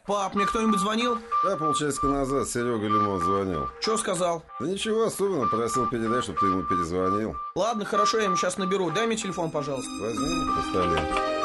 Пап, мне кто-нибудь звонил? Да, полчасика назад Серега Лимон звонил. Что сказал? Да ничего особенного, просил передать, чтобы ты ему перезвонил. Ладно, хорошо, я ему сейчас наберу. Дай мне телефон, пожалуйста. Возьми на столе.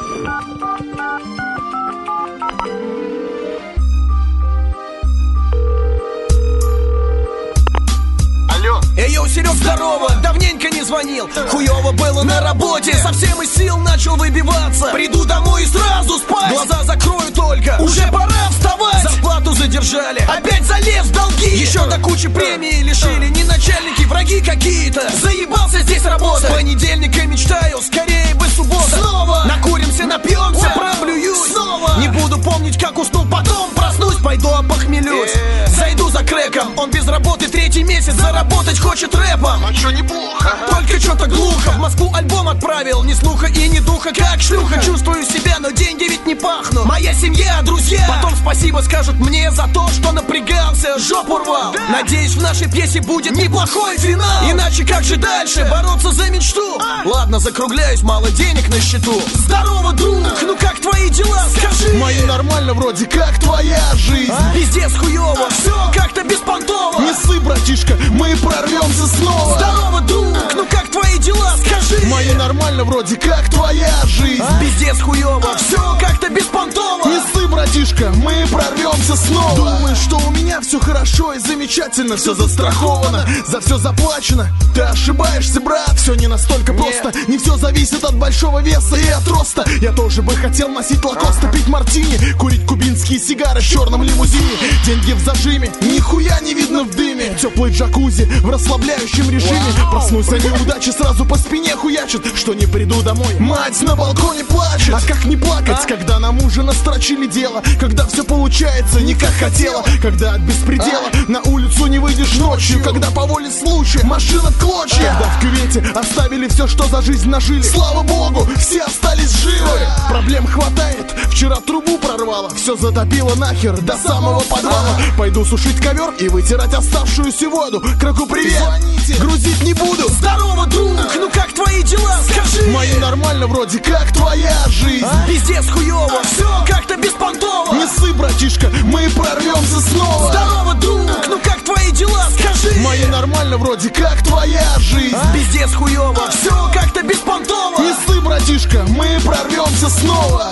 Эй, йоу, Серег, здорово, давненько не звонил. Хуёво было на работе, совсем из сил начал выбиваться. Приду домой и сразу спать, глаза закрою только, уже пора вставать. Зарплату задержали, опять залез в долги. Еще до кучи премии лишили, не начальники, враги какие-то. Заебался здесь работать, с понедельника мечтаю, скорее бы суббота. Снова накуримся, напьемся, проблююсь. Снова не буду помнить, как уснул, потом проснусь, пойду опохмелюсь. Зайду за крэком, он без работы третий месяц, заработать хочет рэпом. А чё, неплохо? Только что-то глухо, в Москву альбом отправил, ни слуха и ни духа, как шлюха. Чувствую себя, но деньги ведь не пахнут. Моя семья, друзья, потом спасибо скажут мне за то, что напрягался, жопу рвал. Надеюсь, в нашей пьесе будет неплохой финал. Иначе как же дальше бороться за мечту? Ладно, закругляюсь, мало денег на счету. Здорово, друг, ну как твои дела, скажи? Мои нормально вроде, как твоя жизнь? Пиздец хуёво, все как-то беспонтово. Не ссы, братишка, мы прорвемся снова. Здорово, друг, ну как твои дела, скажи? Мои нормально вроде, как твоя жизнь? Пиздец хуёво, все как-то беспонтово. Не ссы, братишка, мы прорвемся снова. Думаешь, что у меня все хорошо и замечательно, все застраховано, за все заплачено? Ты ошибаешься, брат, все не настолько просто. Не все зависит от большого веса и от роста. Я тоже бы хотел носить лакоста, пить мартини, курить кубинские сигары в черном лимузине. Деньги в зажиме, нихуя не видно в дыме. Теплый джакузи в расслабляющем режиме. Проснусь, а неудачи сразу по спине хуячат. Что не приду домой, мать на балконе плачет. А как не плакать, когда на мужа настрочили дело? Когда все получается не как хотела, когда от беспредела на улицу не выйдешь ночью, когда по воле случая машина в клочья, когда в кювете оставили все, что за жизнь нажили. Слава богу, все остались живы. Проблем хватает, вчера трубу прорвало, все затопило нахер до самого подвала. Пойду сушить ковер и вытирать оставшуюся воду. Краку привет, звоните, грузить не буду. Здорово, друг, ну как твои дела, скажи? Мои нормально вроде, как твоя жизнь? Пиздец хуёво, все как-то беспонтово. Не ссы, братишка, мы прорвемся снова. Здорово, друг, ну как твои дела, скажи? Мои нормально вроде, как твоя жизнь? Пиздец хуёво, все как-то беспонтово. Не ссы, братишка, мы прорвемся снова.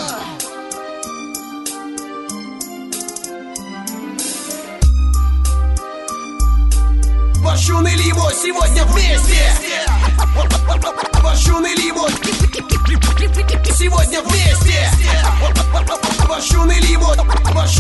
Ващун и Лимо сегодня вместе. Ващун и Лимо сегодня вместе. Ващун и Лимо.